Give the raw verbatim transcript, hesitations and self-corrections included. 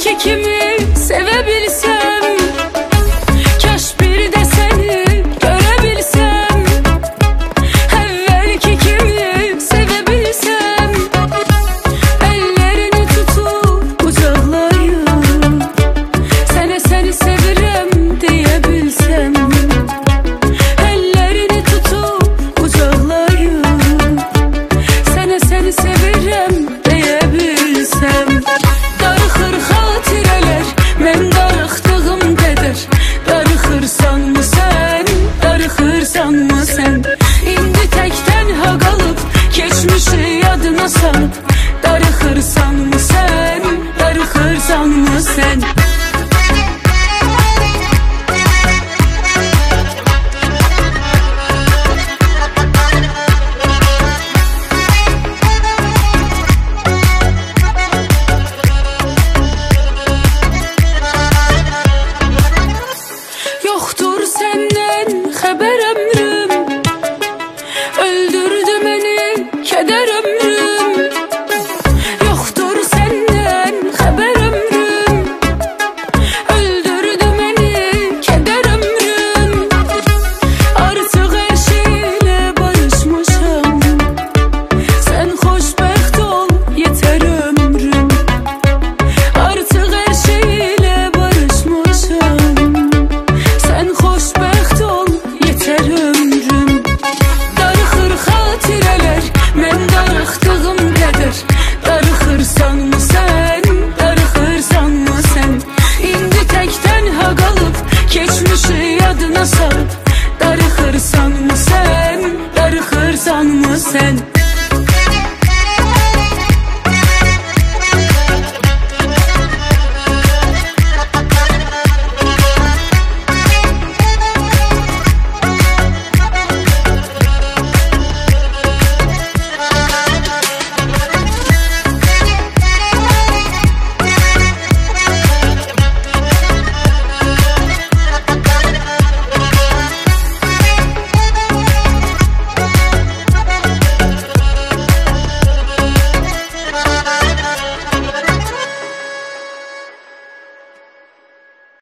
Evvelki kimi sevebilsem, kaş bir de seni görebilsem. Evvelki kimi sevebilsem, ellerini tutup kucaklayıp sana seni sevirem diyebilsem. Ellerini tutup kucaklayıp sana seni sevirem diyebilsem. Darıxır xatirələr, mən darıxdığım qədər. Darıxırsanmı sən, darıxırsanmı sən? İndi tək tənha qalıb, keçmişi yadına salıb. Darıxırsanmı sən, darıxırsanmı sən? Yoxdur səndən xəbər ömrüm, öldürdü məni kədər ömrüm. Yoxdur səndən xəbər ömrüm, öldürdü məni kədər ömrüm. Artıq hər şeylə barışmışam, sən xoşbəxt ol, yetər ömrüm. Artıq hər şeylə barışmışam, sən xoşbəxt ol, yetər ömrüm. Darıxır xatirələr, mən darıxdığım qədər. Darıxırsanmı sən, darıxırsanmı sən? İndi tək tənha qalıb, keçmişi yadına salıb. Darıxırsanmı sən, darıxırsanmı sən?